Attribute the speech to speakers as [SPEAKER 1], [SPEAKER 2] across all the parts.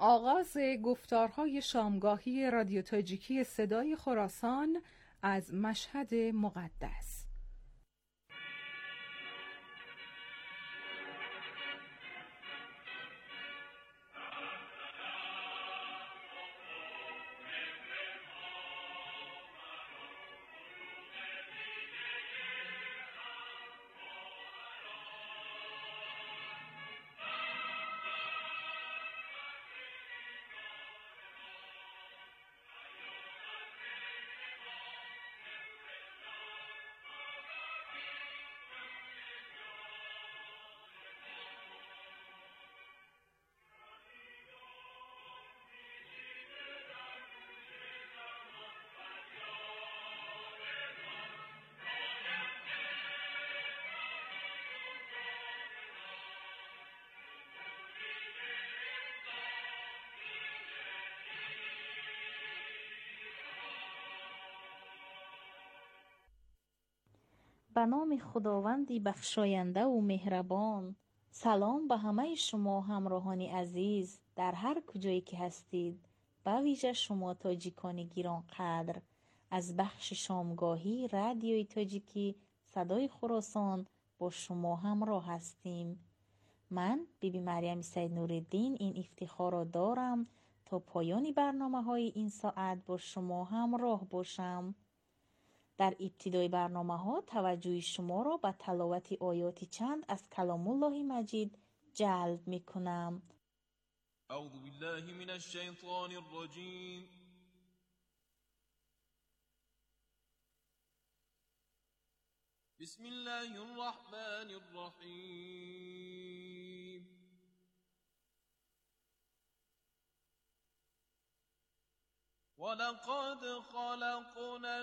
[SPEAKER 1] آغاز گفتارهای شامگاهی رادیو تاجیکی صدای خراسان از مشهد مقدس.
[SPEAKER 2] به نام خداوندی بخشاینده و مهربان. سلام به همه شما همراهان عزیز در هر کجایی که هستید، به ویژه شما تاجیکان گران قدر. از بخش شامگاهی رادیوی تاجیکی صدای خراسان با شما همراه هستیم. من بیبی مریم سید نورالدین این افتخار را دارم تا پایان برنامه‌های این ساعت با شما همراه باشم. در ابتدای برنامه‌ها توجه شما را به تلاوت آیات چند از کلام الله مجید جلب می‌کنم.
[SPEAKER 3] اعوذ بالله من الشیطان الرجیم. بسم الله الرحمن الرحیم. ولقد خلقنا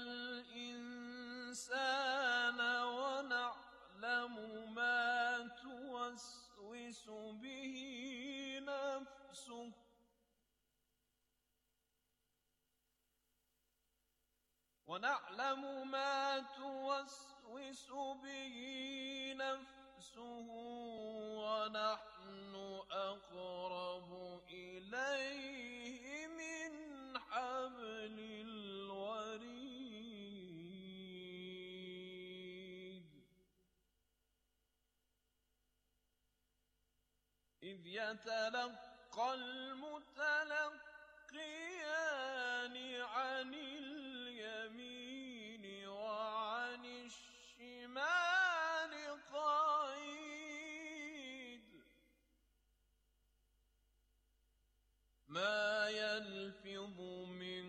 [SPEAKER 3] الإنسان ونعلم ما توسوس به نفسه ونحن أقرب إليه من حبل الوريد إذ يتلقى المتلقيان عن اليمين وعن الشمال قعيد ما يلفظ من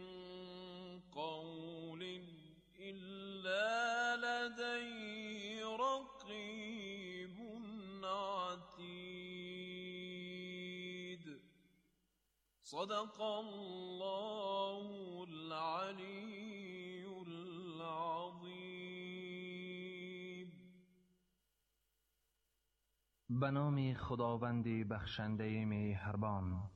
[SPEAKER 3] قول إلا لديه رقيب عتيد. صدق الله العلي العظيم.
[SPEAKER 4] به نام خداوند بخشنده مهربان.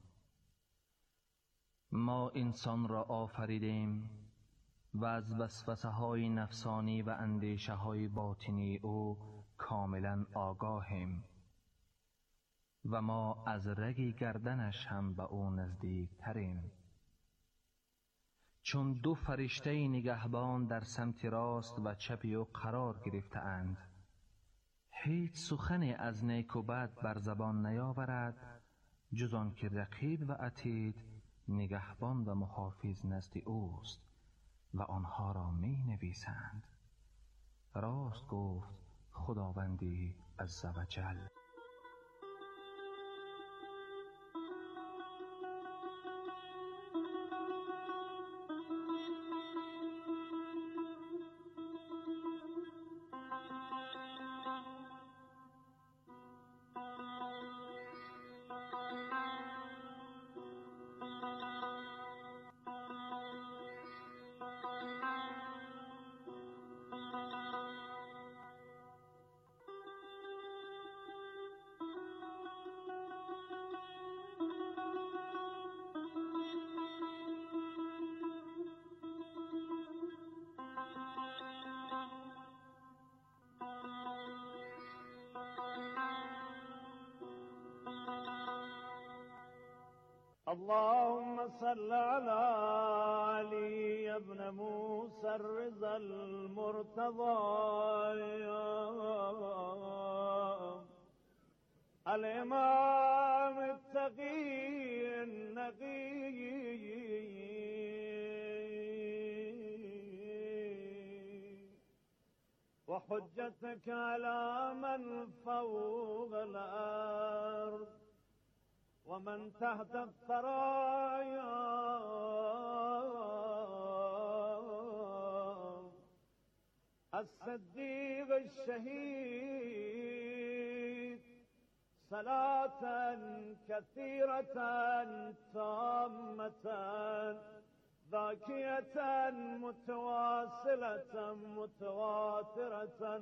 [SPEAKER 4] ما انسان را آفریدیم و از وسوسه های نفسانی و اندیشه های باطنی او کاملا آگاهیم و ما از رگ گردنش هم به او نزدیک تریم. چون دو فرشته نگهبان در سمت راست و چپ او قرار گرفته اند، هیچ سخن از نیک و بد بر زبان نیاورد جز آن که رقیب و عتید نگهبان و محافظ نزد اوست و آنها را می نویسند. راست گفت خداوندی عزوجل.
[SPEAKER 5] اللهم صل على علي بن موسى الرضا المرتضى الإمام التقي النقي وحجتك على من فوق الأرض ومن تحت الثرايا الصديق الشهيد صلاة كثيرة تامة ذاكية متواصلة متواترة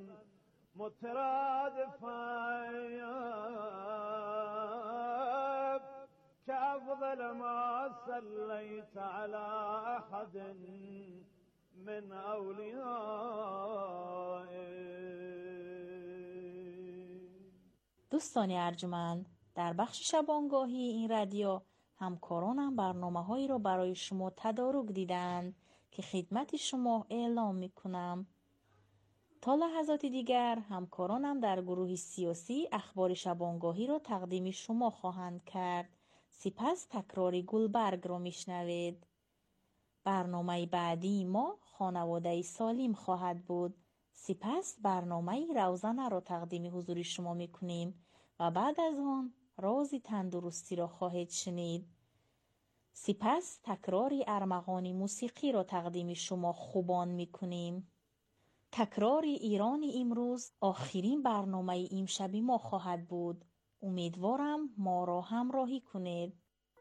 [SPEAKER 5] مترادفة كأفضل ما صليت على أحد من أوليائك.
[SPEAKER 2] دوستان ارجمند، در بخش شبانگاهی این رادیو همکارانم برنامه‌هایی را برای شما تدارک دیدند که خدمت شما اعلام می‌کنم. تا لحظات دیگر همکارانم در گروه سیاسی اخبار شبانگاهی را تقدیم شما خواهند کرد. سپس تکراری گلبرگ را میشنوید. برنامه بعدی ما خانواده سالم خواهد بود. سپس برنامه روزانه را تقدیم حضور شما میکنیم و بعد از آن راز تندرستی را خواهید شنید. سپس تکراری ارمغان موسیقی را تقدیم شما خوبان میکنیم. تکرار ایران امروز آخرین برنامه امشب ما خواهد بود. امیدوارم ما را همراهی کنید.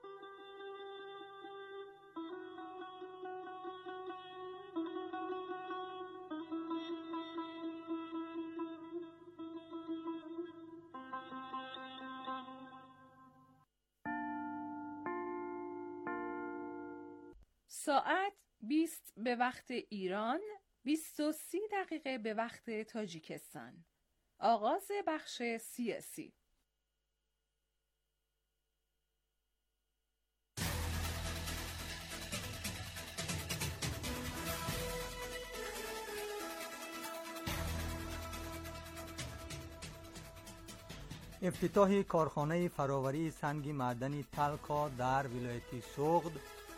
[SPEAKER 1] ساعت 20 به وقت ایران، 23 دقیقه به وقت تاجیکستان. آغاز بخش سیاسی.
[SPEAKER 6] افتتاح کارخانه فراوری سنگ معدنی تلکا در ولایت سوغد،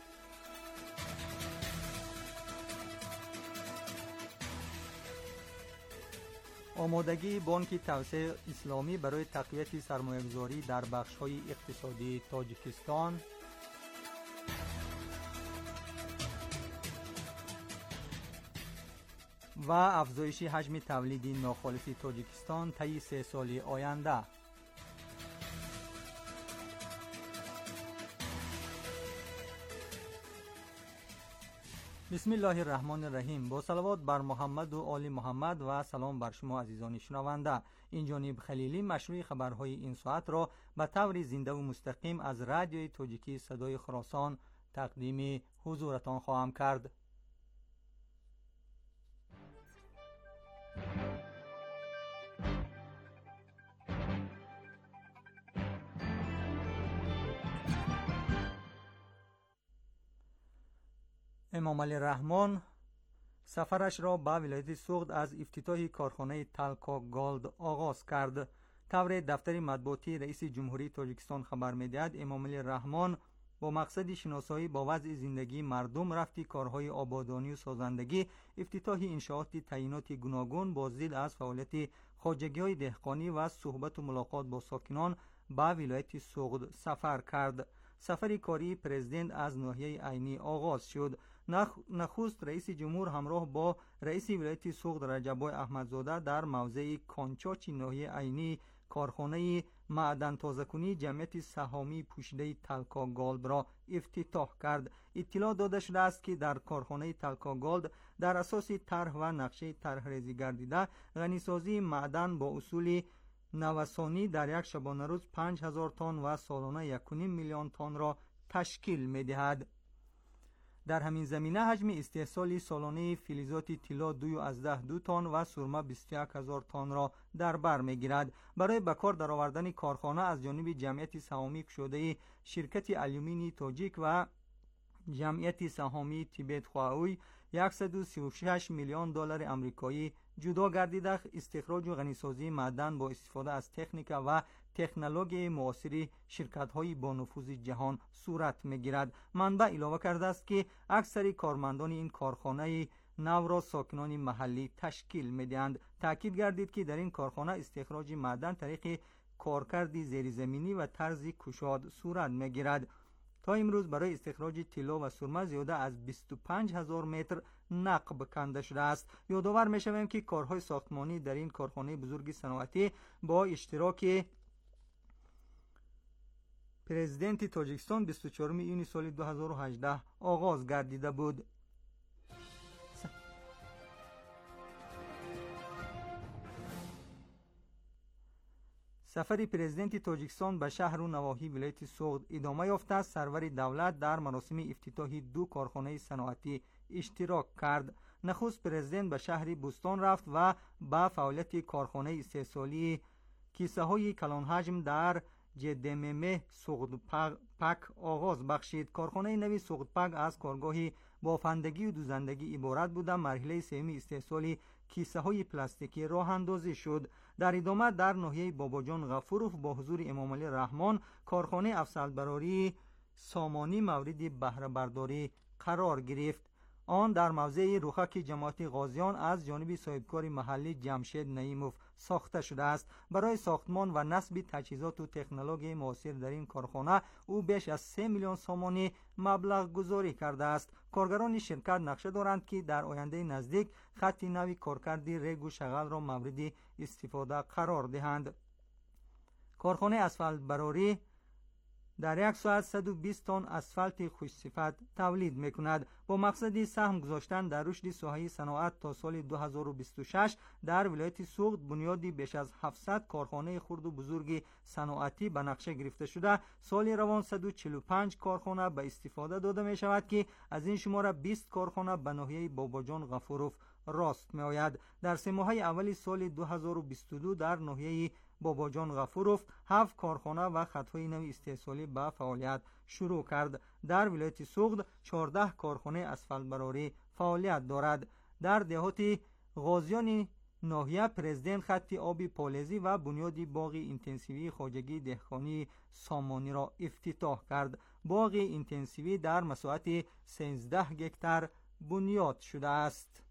[SPEAKER 6] آمادگی بانک توسعه اسلامی برای تقویت سرمایه‌گذاری در بخش‌های اقتصادی تاجیکستان، و افزایش حجم تولید ناخالص تاجیکستان طی 3 سال آینده. بسم الله الرحمن الرحیم. با صلوات بر محمد و آل محمد و سلام بر شما عزیزان شنونده. این جانب خلیلی مشروع خبرهای این ساعت را به طور زنده و مستقیم از رادیوی تاجیکی صدای خراسان تقدیم حضورتان خواهم کرد. امام علی رحمان سفرش را به ولایت سوغد از افتتاح کارخانه تلکا گالد آغاز کرد. طور دفتر مطبوعاتی رئیس جمهوری تاجیکستان خبر می‌دهد امام علی رحمان با مقصد شناسایی با وضع زندگی مردم، رفت کارهای آبادانی و سازندگی، افتتاح انشاءات تعیینات گوناگون با ضد از فعالیت خواجگی‌های دهقانی و صحبت و ملاقات با ساکنان به ولایت سوغد سفر کرد. سفر کاری پرزیدنت از ناحیه عینی آغاز شد. نخست رئیس جمهور همراه با رئیس ولایت سوغد رجبای احمدزاده در موضع کانچاچ ناحیه عینی کارخانه معدن تازه‌کنی جمعیت سهامی پوشیده تلکا گالد را افتتاح کرد. اطلاع داده شده است که در کارخانه تلکا گالد در اساس طرح و نقشه طرح‌ریزی گردیده غنیسازی معدن با اصول نوسانی در یک شبانه روز 5000 تن و سالانه 1.5 میلیون تن را تشکیل می‌دهد. در همین زمینه حجم استحصال سالانه فلزات طلا 2 تن و سرمه 21,000 تن را در بر میگیرد. برای بکار درآوردن کارخانه از جانب جمعیت سهامی شده شرکت آلومینی تاجیک و جمعیت سهامی تیبت خواهوی 136 میلیون دلار آمریکایی جدا گردیده استخراج و غنیسازی معدن با استفاده از تکنیک و تکنولوژی معاصر شرکت‌های با نفوذ جهان صورت می‌گیرد. منبع علاوه کرده است که اکثر کارمندان این کارخانه نو را ساکنان محلی تشکیل می‌دهند. تاکید گردید که در این کارخانه استخراج معدن طریق کارکرد زیرزمینی و طرز کشاد صورت می‌گیرد. تا امروز برای استخراج طلا و سرمه زیاده از 25,000 متر نقب کنده شده است. یادآور می‌شویم که کارهای ساختمانی در این کارخانه بزرگ صنعتی با اشتراک پرزیدنت تاجیکستان 24 یونیو سال 2018 آغاز گردیده بود. سفر پرزیدنت تاجیکستان به شهر و نواحی ولایت سوغد ادامه یافته است. سرور دولت در مراسم افتتاح 2 کارخانه صنعتی اشتراک کرد. نخست پرزیدنت به شهر بوستان رفت و به فعالیت کارخانه استحصالی کیسه های کلان حجم در جدممه سوغدپک آغاز بخشید. کارخانه نوی سوغدپک از کارگاهی بافندگی و دوزندگی عبارت بوده. مرحله سوم استحصال کیسه های پلاستیکی راه اندازی شد. در ادامه در ناحیه باباجان غفوروف با حضور امام علی رحمان کارخانه افضلبراری سامانی مورد بهره برداری قرار گرفت. آن در موضع رخک جماعت غازیان از جانب صاحبکار محلی جمشید نعیموف ساخته شده است. برای ساختمان و نصب تجهیزات و تکنولوژی معاصر در این کارخانه او بیش از 3 میلیون سامانی مبلغ گذاری کرده است. کارگران شرکت نقشه دارند که در آینده نزدیک خط نوی کارکرد ریگ و شغل را مورد استفاده قرار دهند. کارخانه اسفالت براری در یک ساعت 120 تن اسفالت خوش صفت تولید میکند. با مقصد سهم گذاشتن در رشد ساحه صنعت تا سال 2026 در ولایت سوغد بنیادی بیش از 700 کارخانه خرد و بزرگ صنعتی به نقشه گرفته شده. سال روان 145 کارخانه به استفاده داده می شود که از این شماره 20 کارخانه به ناحیه باباجان غفوروف راست می آید. در 3 ماه اول سال 2022 در ناحیه باباجان غفوروف 7 کارخانه و خطهای نوی استحصالی به فعالیت شروع کرد. در ولایت سوغد 14 کارخانه اسفالت براری فعالیت دارد. در دهات غازیان ناحیه پرزیدنت خط آب پالزی و بنیاد باغ اینتنسیوی خواجگی دهقانی سامانی را افتتاح کرد. باغ اینتنسیوی در مساحت 13 هکتار بنیاد شده است.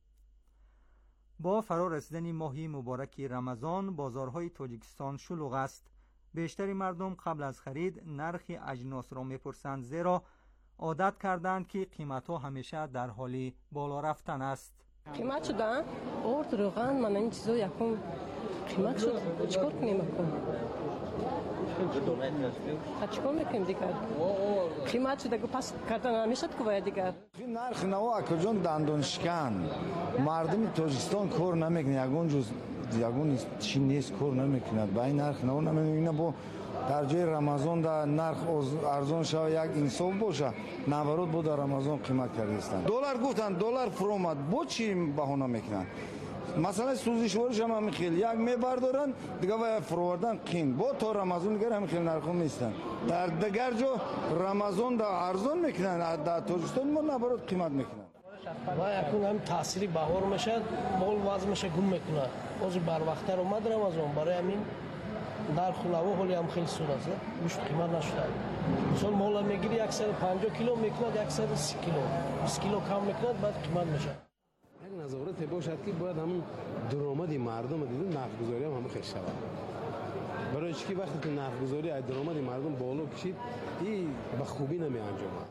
[SPEAKER 6] با فرا رسیدن ماه مبارک رمضان بازارهای تاجیکستان شلوغ است. بیشتر مردم قبل از خرید نرخ اجناس را میپرسند، زیرا عادت کردند که قیمت‌ها همیشه در حال بالا رفتن است.
[SPEAKER 7] قیمت شدن؟ آرد روغن من این چیزا یکم قیمت شد. چیکار کنیم اکنون؟ چیکار میکنیم دیگر؟ قیمت شده که پس کردن نمیشد که باید دیگر.
[SPEAKER 8] نرخ نوا اکجان دندون شکن. مردم تاجیکستان کار نمیکنه. یگون چی نیست کار نمیکنه. با این نرخ نوا نمیکنه. با در جای رمضان در نرخ ارزان شود یک انصاف باشه. نورود بود در رمضان قیمت کردستن. دلار گفتن دلار فرامد. با چی بهانه میکنن؟ مثلا سوزشوارش هم خیلی یک میبردارن دیگه و فروردن قین با تا رمضان دیگه هم خیلی نرخ نیستن. در دیگر جا رمضان در ارزان میکنن، در تاجیکستان ما نبرد قیمت میکنن.
[SPEAKER 9] و یکون هم تأثیری بهار میشه، مال وزن میشه گم میکنه. از بر وقت اومد رمضان برای همین در خلوه حالی هم خیلی سود است. گوشت قیمت نشده. مثلا مال میگیری 150 کیلو میکنه 130 کیلو 20 کیلو کم میکنه بعد قیمت میشه.
[SPEAKER 10] نظارت باشد که باید همون درآمد مردم دیدن نرخ‌گذاری هم خیلی شود. برای چی که وقتی که نرخ‌گذاری از درآمد مردم بالا کشید این به خوبی نمی انجامد.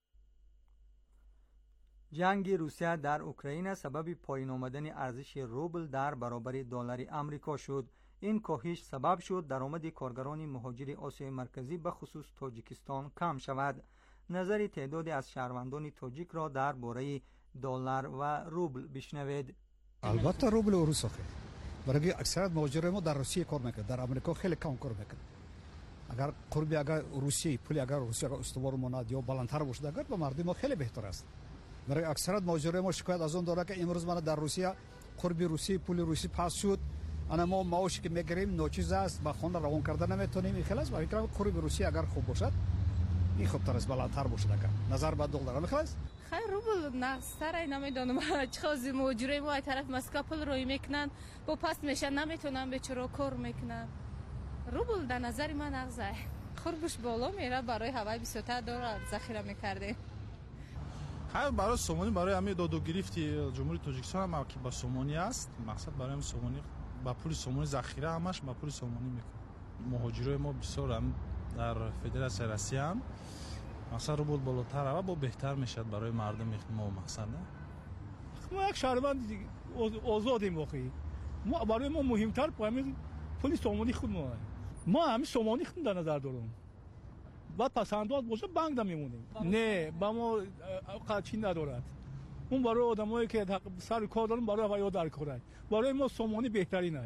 [SPEAKER 6] جنگ روسیه در اوکراین سبب پایین آمدن ارزش روبل در برابر دلار آمریکا شد. این کاهش سبب شد درآمد کارگران مهاجر آسیای مرکزی به خصوص تاجیکستان کم شود. نظر تعدادی از شهروندان تاجیک را درباره دلار و روبل بشنوید.
[SPEAKER 11] البته روبل و روس برای اکثریت مهاجر ما در روسیه کار میکنه، در آمریکا خیلی کم کار میکنه. اگر قربی اگر روسیه پولی اگر روسیه اگر استوار ماند یا بالاتر باشد اگر به مردم ما خیلی بهتر است. برای اکثریت ماجرای ما شکایت از اون داره که امروز من در روسیه قربی روسیه پول روسی پاس شد، انا ما معاشی که میگیریم ناچیز است، با خانه روان کردن نمیتونیم. خلاص برای که قربی روسیه اگر خوب باشد این خوبتر است، بالاتر باشد اگر نظر به دلار خلاص.
[SPEAKER 1] خیر روبل نقصتر ای نمیدونم چخوزی موجوره ما ای طرف مسکا پول روی میکنن با پس میشن نمیتونن به چرا کار میکنن. روبل در نظر من نقصه خوربش بالا میره برای هوای 23 دلار ذخیره میکرده.
[SPEAKER 12] خیر برای سومونی برای همه داد و گرفتی جمهوری تاجیکستان هم که با سومونی است، مقصد برای هم سومونی با پول سومونی ذخیره همش با پول سومونی میکنه. مهاجرای ما بسیار هم در فدراسیون روسیه هم مثلا روبل بالاتر و با بهتر میشد برای مردم ما مثلا.
[SPEAKER 11] ما یک شهروند آزادیم واقعی. ما برای ما مهمتر پول سومونی خود ما همین سومونی خود در نظر داریم. بعد پسنداز باشه بانک دا میمونیم. نه با ما قاچی ندارد. اون برای آدمایی که سر کار دارن برای هوا در کارن. برای ما سومونی بهترینه.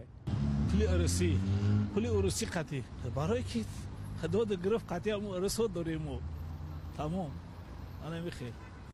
[SPEAKER 13] پول روسی قطعی برای کی داد گرفت قطعی هم رسود داریم ما. تمام انا میخوام.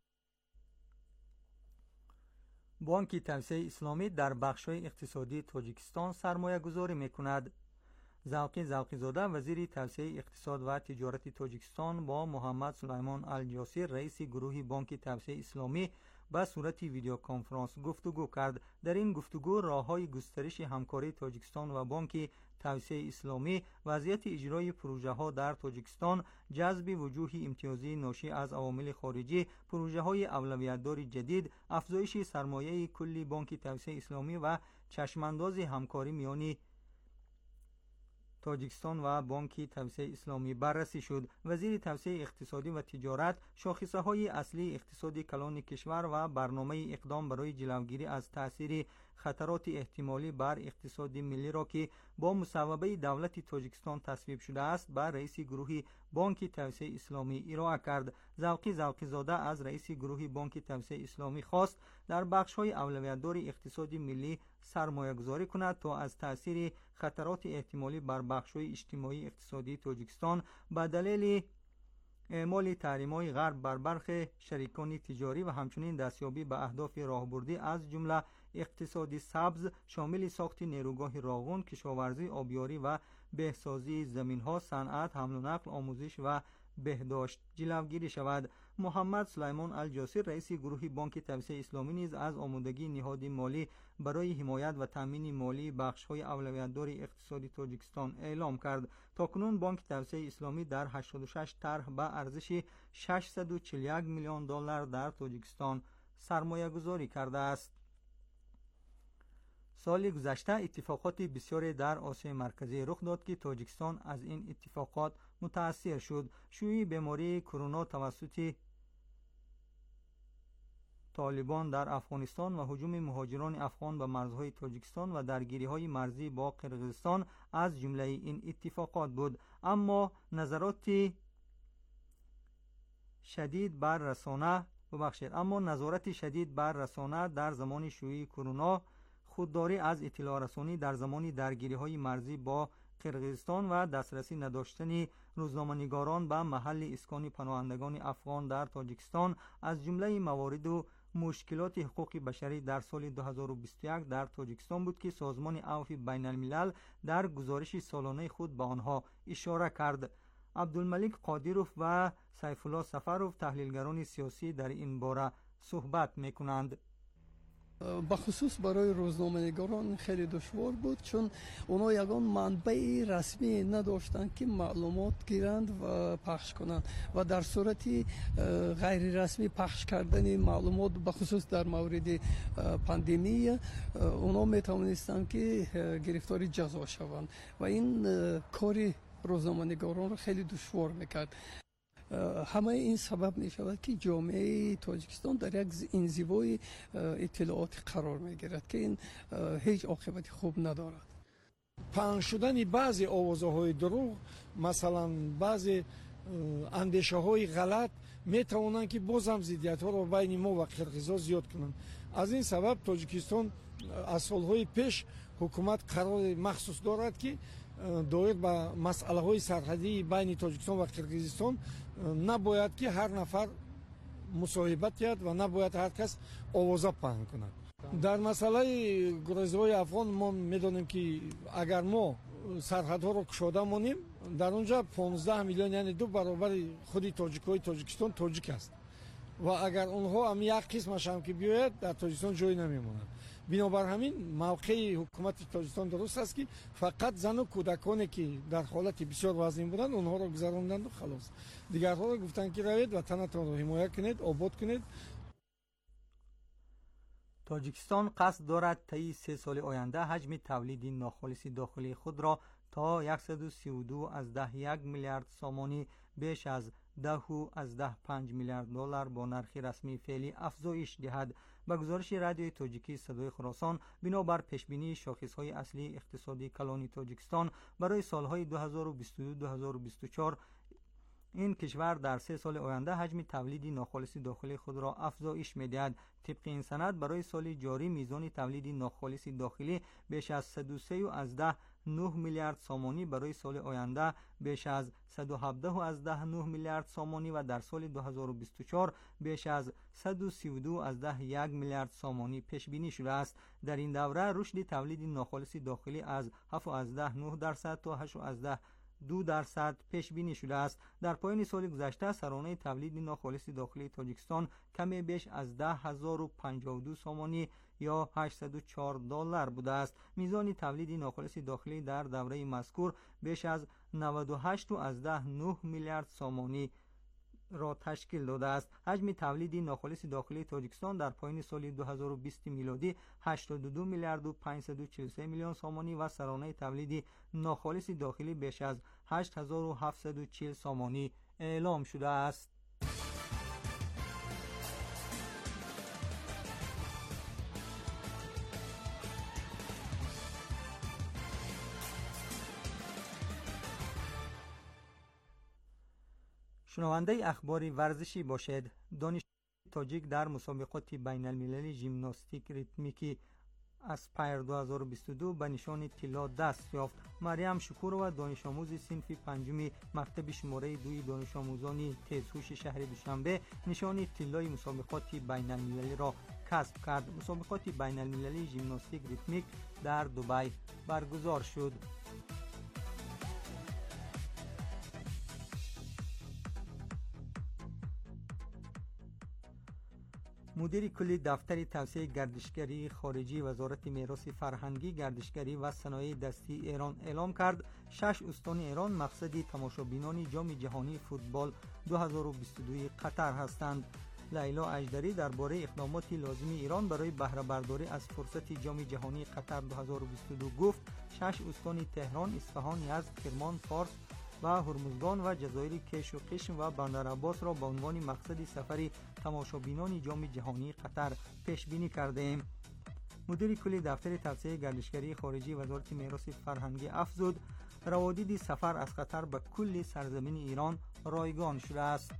[SPEAKER 6] بانک توسعه اسلامی در بخش‌های اقتصادی تاجیکستان سرمایه گذاری میکند. زوقی زوقی‌زاده وزیر توسعه اقتصاد و تجارت تاجیکستان با محمد سلیمان الجاسر رئیس گروه بانک توسعه اسلامی به صورت ویدیو کنفرانس گفتگو کرد. در این گفتگو راه‌های گسترش همکاری تاجیکستان و بانک توسعه اسلامی، وضعیت اجرای پروژه‌ها در تاجیکستان، جذب وجوه امتیازی ناشی از عوامل خارجی، پروژه‌های اولویت‌دار جدید، افزایش سرمایه کلی بانک توسعه اسلامی و چشمانداز همکاری میان تاجیکستان و بانک توسعه اسلامی بررسی شد. وزیر توسعه اقتصادی و تجارت شاخصه‌های اصلی اقتصاد کلان کشور و برنامه اقدام برای جلوگیری از تأثیر خطرات احتمالی بر اقتصاد ملی را که با مصوبه دولت تاجیکستان تصویب شده است به رئیس گروه بانک توسعه اسلامی ارائه کرد. زوقی‌زاده از رئیس گروه بانک توسعه اسلامی خواست در بخش‌های اولویت‌دار اقتصاد ملی سرمایه گذاری کند تا از تأثیر خطرات احتمالی بر بخش‌های اجتماعی اقتصادی تاجیکستان به دلیل اعمال تحریم‌های غرب بر برخی شریکان تجاری و همچنین دستیابی به اهداف راهبردی از جمله اقتصادی سبز شامل ساخت نیروگاه راغون، کشاورزی، آبیاری و بهسازی زمین‌ها، صنعت، حمل و نقل، آموزش و بهداشت جلوگیری شود. محمد سلیمان الجاسر رئیس گروه بانک توسعه اسلامی نیز از آمادگی نهاد مالی برای حمایت و تامین مالی بخش‌های اولویت‌دار اقتصادی تاجیکستان اعلام کرد. تاکنون بانک توسعه اسلامی در 86 طرح به ارزش 641 میلیون دلار در تاجیکستان سرمایه گذاری کرده است. سال گذشته اتفاقات بسیاری در آسیا مرکزی رخ داد که تاجیکستان از این اتفاقات متاثر شد. شیوع بیماری کرونا توسط طالبان در افغانستان و هجوم مهاجران افغان به مرزهای تاجیکستان و درگیری‌های مرزی با قرقیزستان از جمله این اتفاقات بود. اما نظارت شدید بر رسانه در زمان شیوع کرونا، خودداری از اطلاع رسانی در زمان درگیری‌های مرزی با قرقیزستان و دسترسی نداشتن روزنامه‌نگاران به محل اسکان پناهندگان افغان در تاجیکستان از جمله موارد و مشکلات حقوق بشری در سال 2021 در تاجیکستان بود که سازمان عفو بین الملل در گزارش سالانه خود به آنها اشاره کرد. عبدالملک قادیروف و سیف الله سفروف تحلیلگران سیاسی در این باره صحبت می‌کنند.
[SPEAKER 14] بخصوص برای روزنامه‌نگاران خیلی دشوار بود، چون اونا یگان منبع رسمی نداشتند که معلومات گیرند و پخش کنند و در صورتی غیر رسمی پخش کردن معلومات بخصوص در مورد پاندمی اونا میتوانستند که گرفتاری جزا شوند و این کاری روزنامه‌نگاران را خیلی دشوار میکرد. همه این سبب می شود که جامعه تاجیکستان در یک انزوای اطلاعات قرار می گیرد که این هیچ عاقبت خوب ندارد.
[SPEAKER 15] پخش شدن بعضی آوازهای دروغ، مثلا بعضی اندیشه های غلط می توانند که باز هم ضدیت ها را بین ما و قرقیزها زیاد کنند. از این سبب تاجیکستان از سالهای پیش حکومت قرار مخصوص دارد که доир ба масъалаҳои сарҳадии байни тоҷикистон ва қирғизистон набояд ки ҳар нафар мусоҳибат кунад ва набояд ҳар кас овоза паҳн кунад. дар масъалаи гурезиҳои афғон мо медонем ки агар мо сарҳадҳоро кушода монем, дар он ҷо 15 миллион, яъне 2 баробари худи тоҷикҳои тоҷикистон тоҷик аст ва агар онҳо ҳам як қисмаш ҳам ки биёяд, дар тоҷикистон ҷой намемонад. бинобар ҳамин мавқеи ҳукумати тоҷикистон дуруст аст ки фақат зану кӯдаконе ки дар ҳолати бисёр вазнин буданд, онҳоро гузаронданду халос. дигарҳоро гуфтанд ки равед ватанатонро ҳимоя кунед, обод кунед.
[SPEAKER 6] тоҷикистон қасд дорад таи 3 соли оянда ҳаҷми тавлиди нохолиси дохилии худро то 132.1 миллиард сомонӣ беш аз 10.5 миллиард доллар бо нархи расмии феълӣ афзоиш диҳад. ба гузориши радиои тоҷикии садои хуросон, бинобар пешбинии шохисҳои аслии иқтисодии калони тоҷикистон барои солҳои 2022-2024 این کشور در 3 سال آینده حجم تولید ناخالص داخلی خود را افزایش می‌دهد. طبق این سند برای سال جاری میزان تولید ناخالص داخلی بیش از 103.9 میلیارد سامانی، برای سال آینده بیش از 117.9 میلیارد سامانی و در سال 2024 بیش از 132.1 میلیارد سامانی پیش بینی شده است. در این دوره رشد تولید ناخالص داخلی از 7.9% تا 8.2% پیش بینی شده است. در پایان سال گذشته سرانه تولید ناخالص داخلی تاجیکستان کمی بیش از 10,052 سامانی یا 804 دلار بوده است. میزان تولید ناخالص داخلی در دوره مذکور بیش از 98.9 میلیارد سامانی را تشکیل داده است. حجم تولید ناخالص داخلی تاجیکستان در پایان سال 2020 میلادی 82 میلیارد و 543 میلیون سامانی و سرانه تولید ناخالص داخلی بیش از 8740 سامانی اعلام شده است. شنونده اخبار ورزشی باشد. دانش تاجیک در مسابقات بین المللی ژیمناستیک ریتمیکی اسپایر 2022 به نشان طلا دست یافت. مریم شکورова دانش آموز صنف پنجم مکتب شماره 2 دانش آموزان تیزهوش شهر دوشنبه نشان طلای مسابقات بین المللی را کسب کرد. مسابقات بین المللی ژیمناستیک ریتمیک در دبی برگزار شد. مدیر کلی دفتر توسعه گردشگری خارجی وزارت میراث فرهنگی، گردشگری و صنایع دستی ایران اعلام کرد 6 استان ایران مقصد تماشابینان جام جهانی فوتبال 2022 قطر هستند. لیلا اژدری درباره اقدامات لازم ایران برای بهره برداری از فرصت جام جهانی قطر 2022 گفت 6 استان تهران، اصفهان، یزد، کرمان، فارس و هرمزگان و جزایر کش و قشم و بندر عباس را به عنوان مقصد سفر تماشابینان جام جهانی قطر پیش بینی کرده ایم. مدیر کلی دفتر توسعه گردشگری خارجی وزارت میراث فرهنگی افزود روادید سفر از قطر به کل سرزمین ایران رایگان شده است.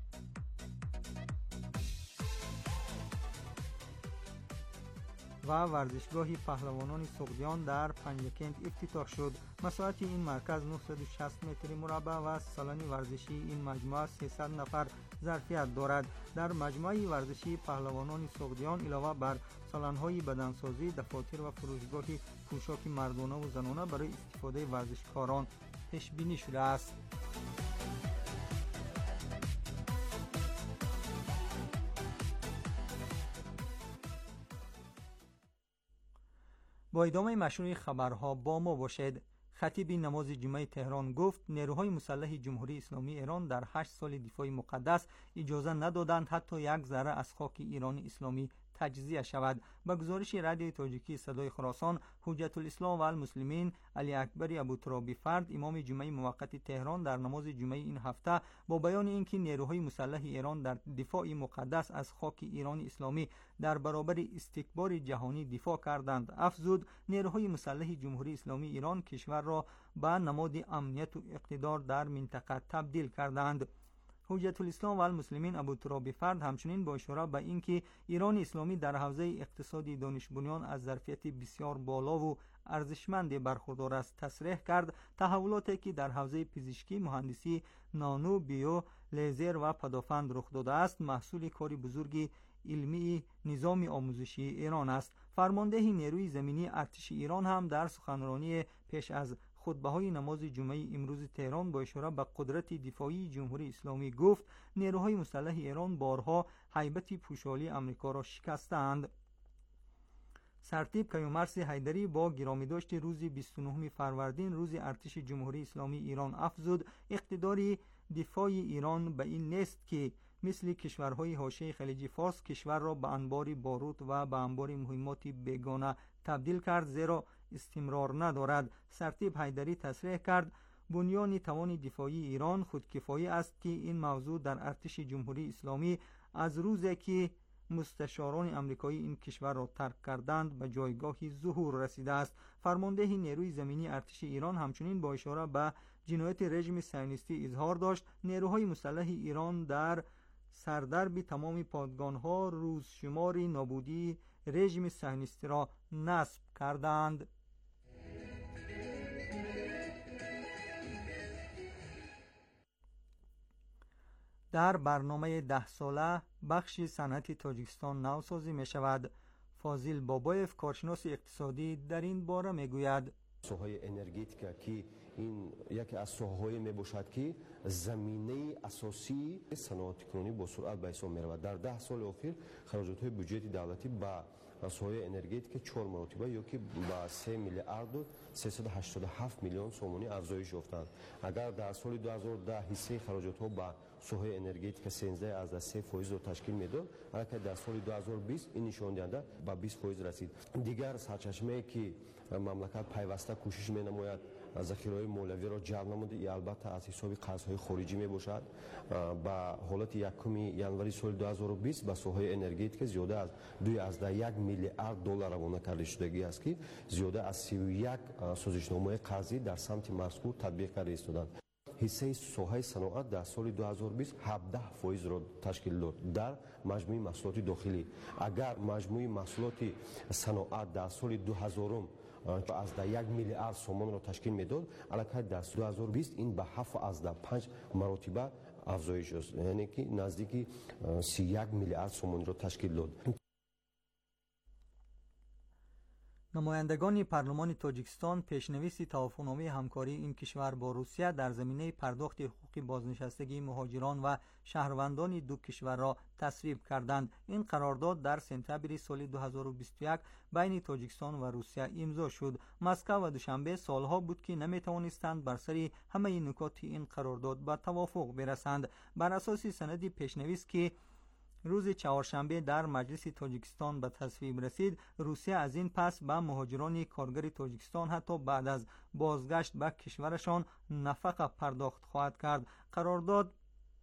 [SPEAKER 6] و ورزشگاه پهلوانان سغدیان در پنجکند افتتاح شد. مساحت این مرکز 960 متر مربع و سالن ورزشی این مجموعه 300 نفر ظرفیت دارد. در مجموعه ورزشی پهلوانان سغدیان علاوه بر سالن‌های بدنسازی، دفاتر و فروشگاه پوشاک مردانه و زنانه برای استفاده ورزشکاران پیش بینی شده است. با ادامه مشروع خبرها با ما باشد. خطیب نماز جمعه تهران گفت نیروهای مسلح جمهوری اسلامی ایران در 8 سال دفاع مقدس اجازه ندادند حتی یک ذره از خاک ایران اسلامی تجزیه شود. با گزارش رادیوی تاجیکی صدای خراسان، حجت الاسلام و المسلمین علی اکبر ابوترابی فرد امام جمعه موقت تهران در نماز جمعه این هفته با بیان اینکه نیروهای مسلح ایران در دفاع مقدس از خاک ایران اسلامی در برابر استکبار جهانی دفاع کردند افزود نیروهای مسلح جمهوری اسلامی ایران کشور را به نماد امنیت و اقتدار در منطقه تبدیل کردند. حجت الاسلام و المسلمین ابوتراب فرد همچنین با اشاره به اینکه ایران اسلامی در حوزه اقتصادی دانش بنیان از ظرفیت بسیار بالا و ارزشمند برخوردار است تصریح کرد. تحولاتی که در حوزه پزشکی، مهندسی، نانو، بیو، لیزر و پدافند رخ داده است محصول کاری بزرگی علمی نظام آموزشی ایران است. فرمانده نیروی زمینی ارتش ایران هم در سخنرانی پیش از خطبه‌های نماز جمعه امروز تهران با اشاره به قدرت دفاعی جمهوری اسلامی گفت نیروهای مسلح ایران بارها هیبت پوشالی آمریکا را شکستند. سرتیپ کیومرث حیدری با گرامی داشت روز 29 فروردین روز ارتش جمهوری اسلامی ایران افزود اقتدار دفاع ایران به این نیست که مثل کشورهای حاشیه خلیج فارس کشور را به انبار بارود و به انبار مهمات بیگانه تبدیل کرد، زیرا استمرار ندارد. سرتیپ حیدری تصریح کرد بنیان توان دفاعی ایران خودکفایی است که این موضوع در ارتش جمهوری اسلامی از روزی که مستشاران آمریکایی این کشور را ترک کردند به جایگاهی ظهور رسیده است. فرمانده نیروی زمینی ارتش ایران همچنین با اشاره به جنایت رژیم صهیونیستی اظهار داشت نیروهای مسلح ایران در سردرب تمام پادگان‌ها روزشمار نابودی رژیم صهیونیستی را نصب کردند. در برنامه 10 ساله بخش صنعت تاجیکستان نوسازی می شود. فاضل بابایف کارشناس اقتصادی در این باره می گوید
[SPEAKER 16] سوهای انرژیتیک که این یکی از سوهای می باشد که زمینه اساسی صنعت کنونی با سرعت به حساب می رود. در 10 سال اخیر خراجات های بودجه دولتی با سوهای انرژیتیک 4 مرتبه یا که با 3 میلیارد و 387 میلیون سومانی افزایش یافتند. اگر در سال 2010 حصه خراجات ها با سوهای انرژیتیک 13% را تشکیل میداد، اگر در سال 2020 این نشان دهنده با 20% رسید. دیگر سرچشمه‌ای که مملکت پیوسته کوشش می‌نماید ذخیره‌های مولوی را جلب نموده ای البته از حساب قرض‌های خارجی میباشد. با حالت 1 ژانویه سال 2020 با سوهای انرژیتیک زیاده از 2.1 میلیارد دلار روانه کرده شدگی است که زیاده از 31 سازشنامه قرضی در سمت مذکور تطبیق کرده ایستادند. حصه سوهای صنعت در سال 2020 17% را تشکیل داد در مجموع محصولات داخلی. اگر مجموع محصولات صنعت در سال 2000 از 1 میلیارد سومان را تشکیل میداد، البته در 2020 این به 7.5 مرتبه افزایش است، یعنی که نزدیک 31 میلیارد سومان را تشکیل داد.
[SPEAKER 6] نمایندگان پارلمان تاجیکستان پیشنویس توافقنامه همکاری این کشور با روسیه در زمینه پرداخت حقوق بازنشستگی مهاجران و شهروندان دو کشور را تصویب کردند. این قرارداد در سپتامبر سال 2021 بین تاجیکستان و روسیه امضا شد. مسکو و دوشنبه سالها بود که نمیتوانستند بر سر همه نکات این قرارداد به توافق برسند. بر اساس سند پیشنویس که روز چهارشنبه در مجلس تاجیکستان به تصویب رسید، روسیه از این پس به مهاجران کارگر تاجیکستان حتی بعد از بازگشت به کشورشان نفقه پرداخت خواهد کرد. قرارداد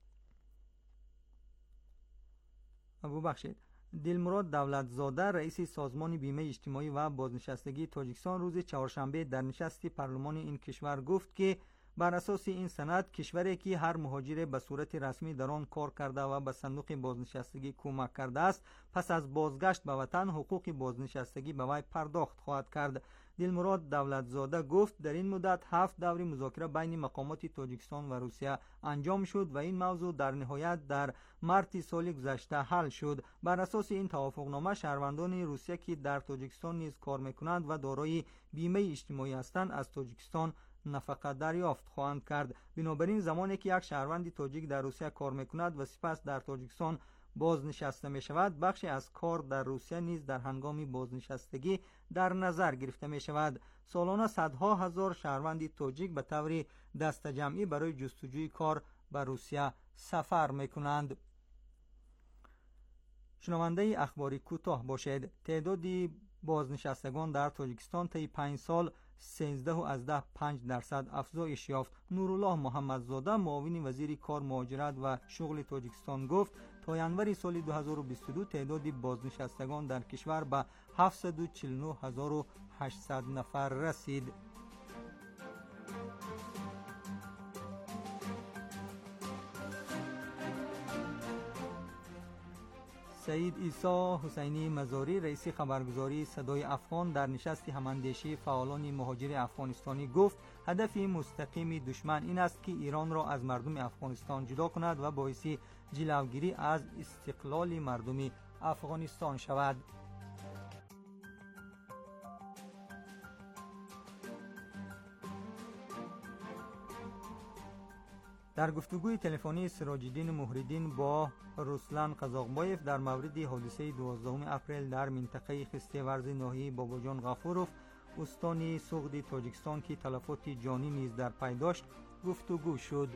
[SPEAKER 6] دلمراد دولتزاده رئیس سازمان بیمه اجتماعی و بازنشستگی تاجیکستان روز چهارشنبه در نشست پارلمان این کشور گفت که بر اساس این سند کشوری که هر مهاجر به صورت رسمی در آن کار کرده و به صندوق بازنشستگی کمک کرده است پس از بازگشت به وطن حقوق بازنشستگی به وی پرداخت خواهد کرد. دلمراد دولتزاده گفت در این مدت 7 دور مذاکره بین مقامات تاجیکستان و روسیه انجام شد و این موضوع در نهایت در مارس سال گذشته حل شد. بر اساس این توافقنامه شهروندان روسیه که در تاجیکستان نیز کار میکنند و دارای بیمه اجتماعی هستند از تاجیکستان نفقه دریافت خواهند کرد. بنابراین زمانی که یک شهروند تاجیک در روسیه کار میکند و سپس در تاجیکستان بازنشسته می شود، بخشی از کار در روسیه نیز در هنگام بازنشستگی در نظر گرفته می شود. سالانه صدها هزار شهروند تاجیک به طور دست جمعی برای جستجوی کار به روسیه سفر می کنند. شنونده اخباری کوتاه باشید. تعداد بازنشستگان در تاجیکستان طی 5 سال 13.5% افزایش یافت. نورالله محمدزاده معاون وزیر کار، مهاجرت و شغل تاجیکستان گفت تا ینوری سال 2022 تعداد بازنشستگان در کشور به 749,800 نفر رسید. سعید عیسی حسینی مزاری رئیس خبرگزاری صدای افغان در نشست هماندیشی فعالان مهاجر افغانستانی گفت هدف مستقیم دشمن این است که ایران را از مردم افغانستان جدا کند و باعث جلوگیری از استقلال مردم افغانستان شود. در گفتگوی تلفنی سراج‌الدین مهرالدین با رسلان قزاقبایف در مورد حادثه 12 اپریل در منطقه خسته‌ورز ناحیه باباجان غفورov استان سوغد تاجیکستان که تلفات جانی نیز در پی داشت گفتگو شد.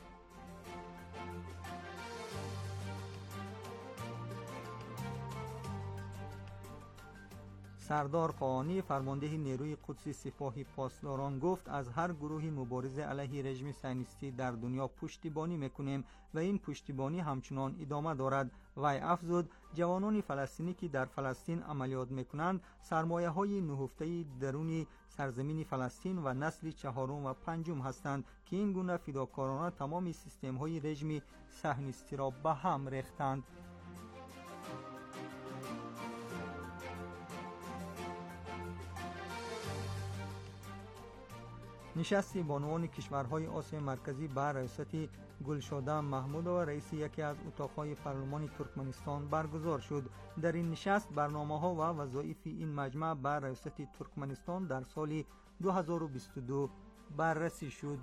[SPEAKER 6] سردار قاآنی فرمانده نیروی قدس سپاه پاسداران گفت از هر گروه مبارز علیه رژیم صهیونیستی در دنیا پشتیبانی میکنیم و این پشتیبانی همچنان ادامه دارد. وی افزود جوانان فلسطینی که در فلسطین عملیات میکنند سرمایه های نهفته درون سرزمین فلسطین و نسل چهارم و پنجم هستند که این گونه فداکارانه تمام سیستم های رژیم صهیونیستی را به هم ریختند. نشست بانوان کشورهای آسیا مرکزی بر رئاست گلشاده محمودова رئیس یکی از اتاقهای پارلمان ترکمنستان برگزار شد. در این نشست برنامه‌ها و وظایف این مجمع بر رئاست ترکمنستان در سال 2022 بررسی شد.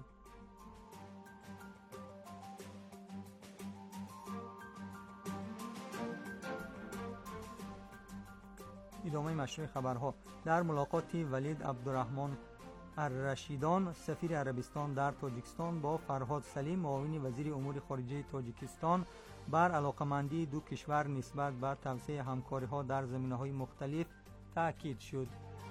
[SPEAKER 6] ادامه مشروع خبرها. در ملاقات ولید عبدالرحمن الرشیدان سفیر عربستان در تاجیکستان با فرهاد سلیم معاون وزیر امور خارجه تاجیکستان بر علاقمندی دو کشور نسبت به توسعه همکاری‌ها در زمینه‌های مختلف تاکید شد.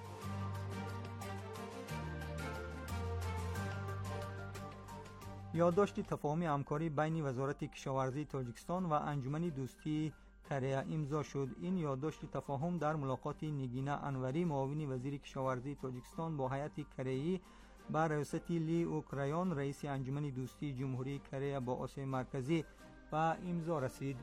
[SPEAKER 6] یادداشت تفاهم همکاری بین وزارت کشاورزی تاجیکستان و انجمن دوستی کره امضا شد. این یادداشت تفاهم در ملاقات نگینه انوری معاون وزیر کشاورزی تاجیکستان با هیئت کره‌ای بر رئاست لی اوکرایان رئیس انجمن دوستی جمهوری کره با آسیا مرکزی به امضا رسید.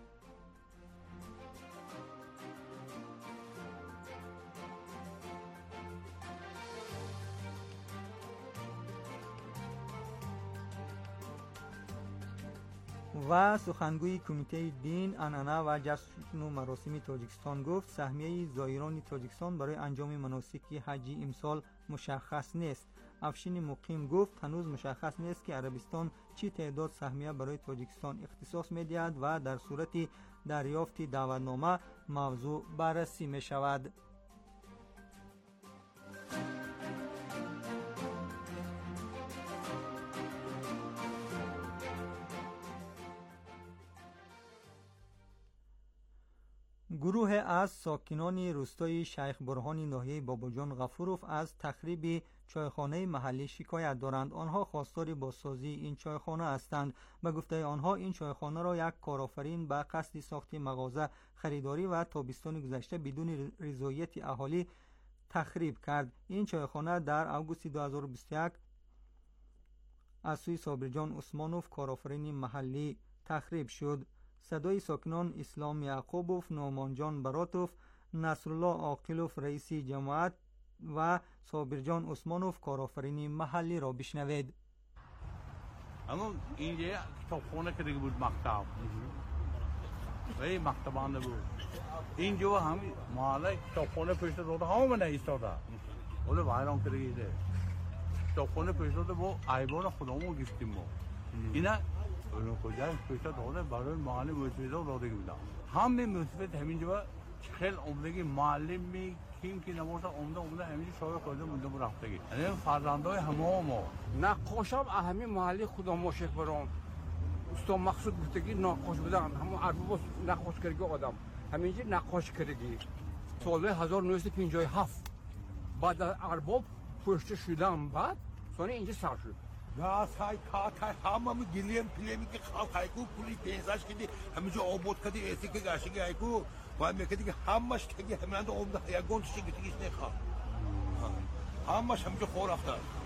[SPEAKER 6] و سخنگوی کمیته دین، عنعنه و جشن و مراسم تاجیکستان گفت سهمیه زائران تاجیکستان برای انجام مناسک حج امسال مشخص نیست. افشین مقیم گفت هنوز مشخص نیست که عربستان چی تعداد سهمیه برای تاجیکستان اختصاص می‌دهد و در صورت دریافت دعوتنامه موضوع بررسی می‌شود. گروه از ساکنان روستای شیخ برهان ناحیه باباجان غفورov از تخریب چایخانه محلی شکایت دارند. آنها خواستار بازسازی این چایخانه هستند. به گفته آنها این چایخانه را یک کارآفرین به قصد ساخت مغازه خریداری و تابستان گذشته بدون رضایت اهالی تخریب کرد. این چایخانه در اوگوست 2021 از سوی صابرجان عثمانوف کارآفرین محلی تخریب شد. صدای ساکنان اسلام یعقوبوف، نومانجان براتوف، نصرالله عاقلوف رئیس جماعت و صابرجان عثمانوف کارآفرین محلی را بشنوید.
[SPEAKER 17] اما اینجا کتابخانه که دیگه بود مکتب و این مکتبانه بود. اینجا همین محله کتابخانه پشت روده همه ایستاده. ولی ویران کردیده. کتابخانه پشت روده با ایوان خودمون گفتیم ما. اینا اونو کجاست پشت داده برای محله موسیقی داده بودم. همه موسیقی همینجا خیلی عمدگی معلمی کیم که نموشه عمده همینجا شاید کجا مونده و رفتگی. یعنی فرزندای همه ما.
[SPEAKER 18] نقاشام همین محله خدا ما شیخ برام. استاد مقصود گفتگی نقاش بودن. همون ارباب نقاش کردگی آدم. همینجا نقاش کردگی. سال 1957 بعد از ارباب پشت شدم بعد سانی اینجا سر شد.
[SPEAKER 19] نه سای کاتای همه گلیم پلیمی که خالقای کو پولی پیساش کردی همینجا آباد کردی ایسی که گاشگی ایکو و میگه که همش که همین عمده یگون چیزی که نخواد همش همینجا خور افتاد.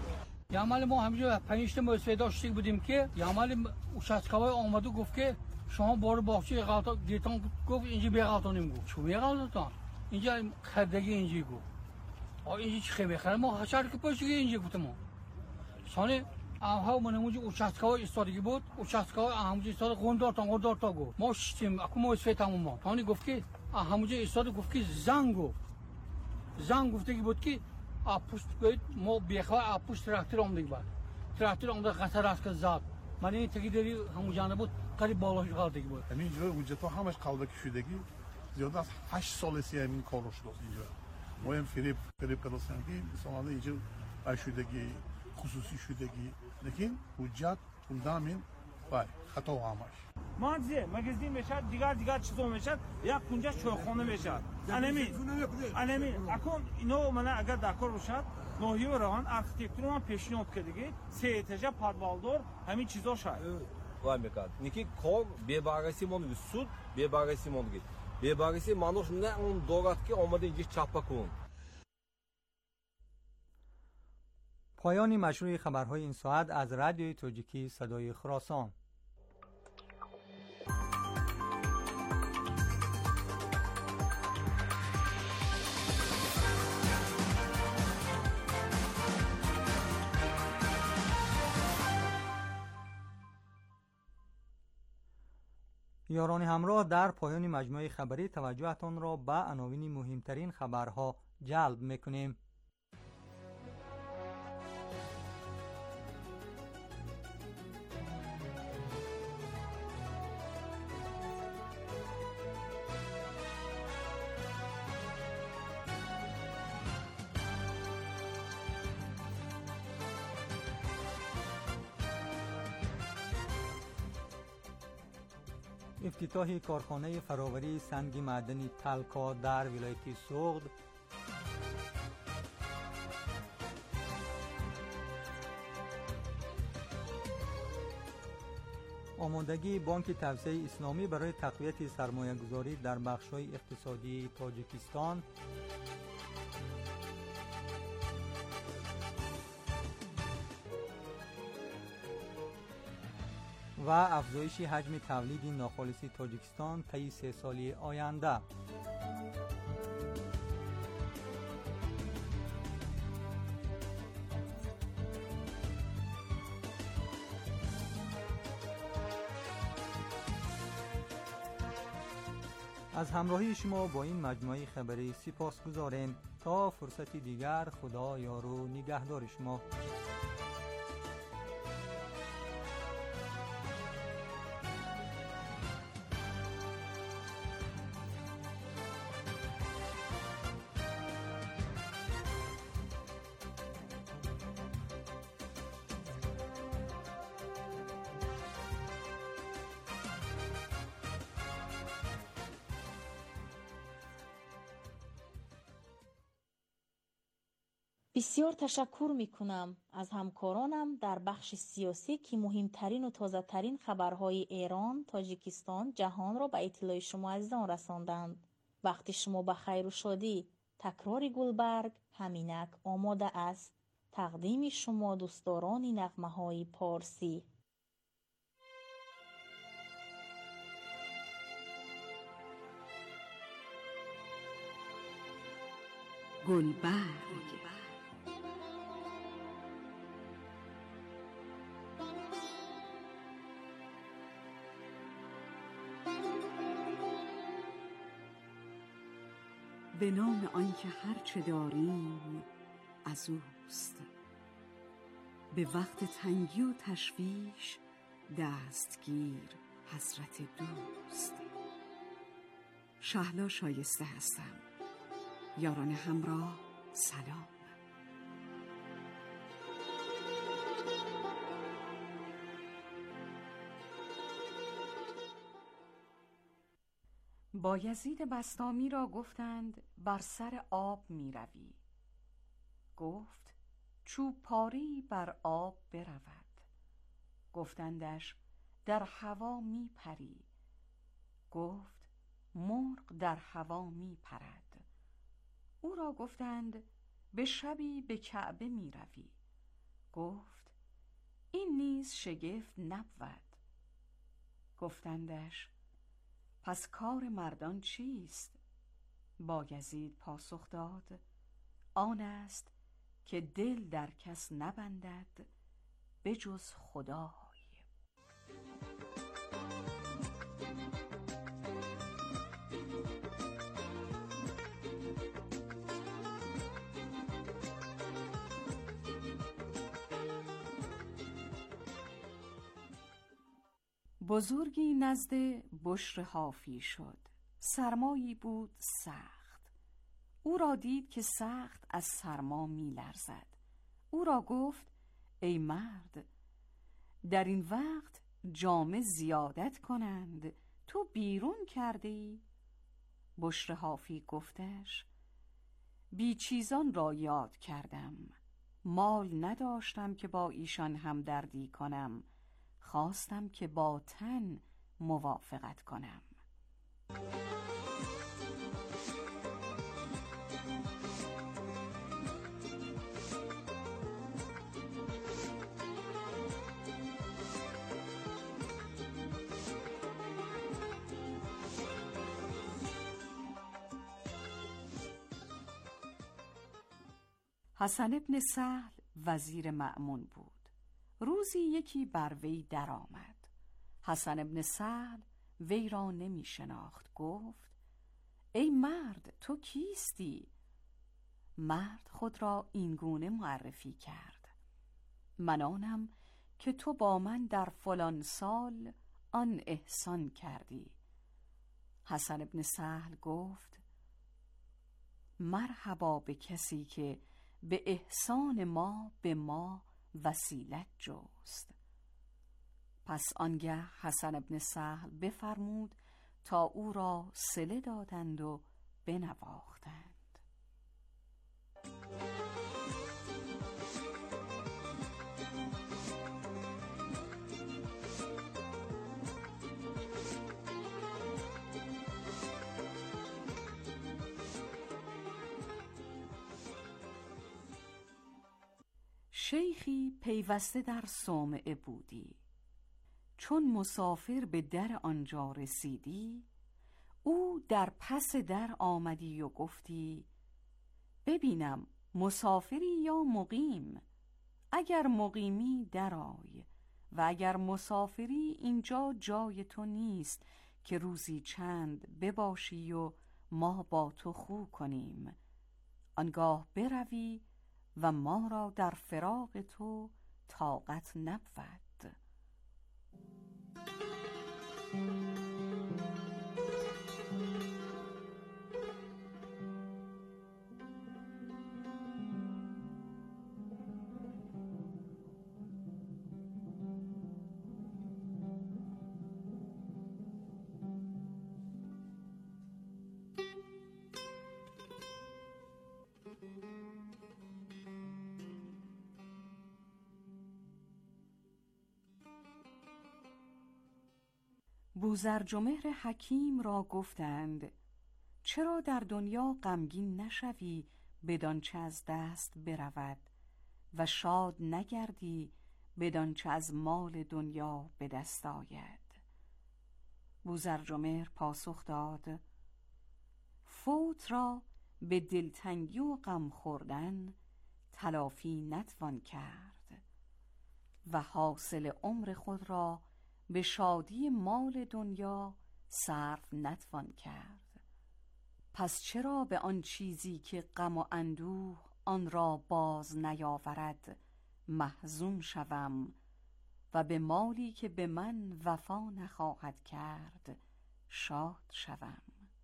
[SPEAKER 20] یه عمل ما همینجا 5 تا مؤسسه داشتیم بودیم که یه عمل участковой اومد و گفت که شما بار باغچه غلطا دیتون گفت اینجا به غلطانیم گفت چون به غلطان اینجا خردگی اینجا گفت اینجا چی خیلی بخره ما هشار که پشتی اینجا گفتم ما سانه ها من اونجا участковой استادگی بود участковой همونجا استاد قندار تا گفت ما شتیم اكو مؤسسه تمام ما تانی گفت که همونجا استاد گفت که زنگ گفته که بود که پشت گوید ما بیخواه پشت تراکتور آمده بود تراکتور آمده قطر است که زد من این تکی داری همون جانه بود قریب بالاش قلده بود
[SPEAKER 12] همین جلوی اونجا تو همش قلده کشیدگی زیاد از 8 سال سی همین کار رو شده اینجا ما هم فریب کردستن که مثلا اینجا شدگی خصوصی شدگی لیکن حجت اندامین بای خطا و همش
[SPEAKER 21] مانزه مگزین میشد دیگر چیزا میشد یک کنجا چوخونه میشد انمی اكون اینو من اگر دکار باشد نوحی و روان ارکیتکتور من پیشنهاد کردگی سه اتاژه پادوالدار همین چیزا شد
[SPEAKER 22] وای میکرد نیکی کار ببرسی موندگی سود ببرسی موندگی ببرسی منوش نه اون دورات که اومده اینجا چاپا کن.
[SPEAKER 6] پایان مشروع خبرهای این ساعت از رادیوی تاجیکی صدای خراسان. یاران همراه، در پایان مجموعه خبری توجهتان را به عناوین مهمترین خبرها جلب میکنیم. افتتاح کارخانه فراوری سنگ معدنی تلکا در ولایت سوغد، آمادگی بانک توسعه اسلامی برای تقویت سرمایه‌گذاری در بخش‌های اقتصادی تاجیکستان، و افزایش حجم تولید ناخالص تاجیکستان طی 3 سالی آینده. از همراهی شما با این مجموعه خبری سپاسگزاریم. تا فرصتی دیگر، خدا یار و نگهدار شما.
[SPEAKER 2] بسیار تشکر می کنم از همکارانم در بخش سیاسی که مهمترین و تازه ترین خبرهای ایران، تاجیکستان، جهان را به اطلاع شما عزیزان رساندند. وقتی شما به خیر و شادی. تکرار گلبرگ همینک آماده است. تقدیم شما دوستداران نغمه های پارسی.
[SPEAKER 23] گلبرگ به نام آنکه هر چه داریم از اوست، به وقت تنگی و تشویش دستگیر حضرت دوست. شهلا شایسته هستم. یاران همراه سلام.
[SPEAKER 24] بایزید بسطامی را گفتند بر سر آب می روی. گفت چوب پاری بر آب برود. گفتندش در هوا می پری. گفت مرغ در هوا می پرد. او را گفتند به شبی به کعبه می روی. گفت این نیز شگفت نبود. گفتندش پس کار مردان چیست؟ بایزید پاسخ داد آن است که دل در کس نبندد به جز خدای. بزرگی نزد بشر حافی شد. سرمایی بود سخت. او را دید که سخت از سرما می لرزد. او را گفت ای مرد، در این وقت جامه زیادت کنند، تو بیرون کرده ای؟ بشر حافی گفتش بی چیزان را یاد کردم، مال نداشتم که با ایشان همدردی کنم، خواستم که با تن موافقت کنم. حسن بن سهل وزیر مأمون بود. روزی یکی بر وی درآمد. حسن بن سهل وی را نمی شناخت. گفت ای مرد، تو کیستی؟ مرد خود را اینگونه معرفی کرد من آنم که تو با من در فلان سال آن احسان کردی. حسن بن سهل گفت مرحبا به کسی که به احسان ما به ما وسیلت جست. پس آنگه حسن بن سهل بفرمود تا او را صله دادند و بنواختند. شیخی پیوسته در صومعه بودی. چون مسافر به در آنجا رسیدی، او در پس در آمدی و گفتی ببینم مسافری یا مقیم؟ اگر مقیمی درآی و اگر مسافری اینجا جای تو نیست که روزی چند بباشی و ما با تو خو کنیم. آنگاه بروی و ما را در فراق تو طاقت نبود. بوذرجمهر حکیم را گفتند چرا در دنیا غمگین نشوی بدانچه از دست برود و شاد نگردی بدانچه از مال دنیا به دست آید؟ بوذرجمهر پاسخ داد فوت را به دلتنگی و غم خوردن تلافی نتوان کرد و حاصل عمر خود را به شادی مال دنیا صرف نتوان کرد. پس چرا به آن چیزی که غم و اندوه آن را باز نیاورد محزون شوم و به مالی که به من وفا نخواهد کرد شاد شوم؟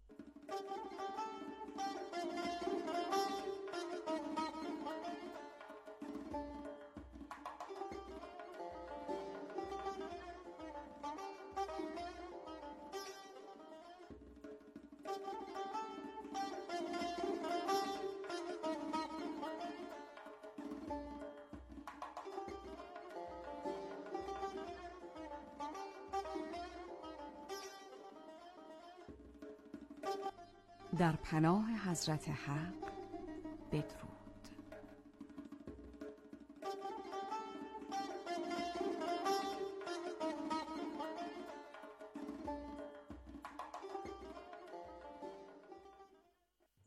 [SPEAKER 24] در پناه حضرت حق بدرود.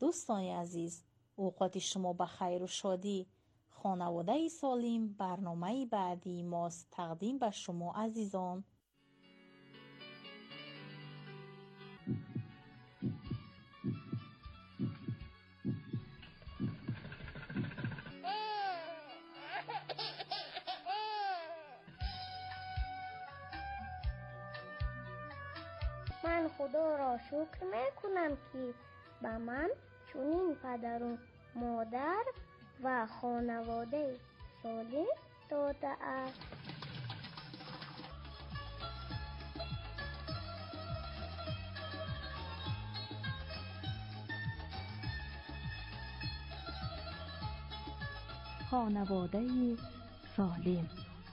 [SPEAKER 2] دوستان عزیز، اوقات شما بخیر و شادی. خانواده سالم برنامه بعدی ماست تقدیم به شما عزیزان.
[SPEAKER 3] من خدا را شکر میکنم که به من چنین پدر و مادر و خانواده سالم داده است.
[SPEAKER 4] خانواده سالم.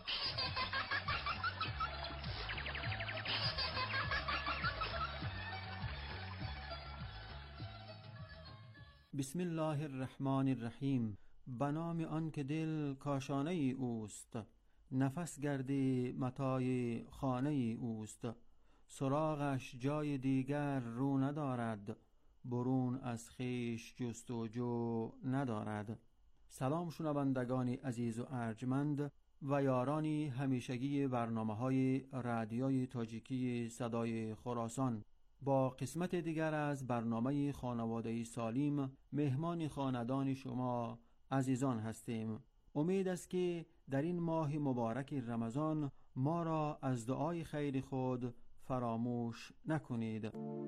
[SPEAKER 5] بسم الله الرحمن الرحیم. به نام آن که دل کاشانه اوست، نفس گردی متاع خانه اوست. سراغش جای دیگر رو ندارد، برون از خویش جستجو ندارد. سلام شنوندگان عزیز و ارجمند و یارانی همیشگی برنامه‌های رادیوی تاجیکی صدای خراسان. با قسمت دیگر از برنامه خانواده سالم مهمان خاندان شما عزیزان هستیم. امید است که در این ماه مبارک رمضان ما را از دعای خیر خود فراموش نکنید.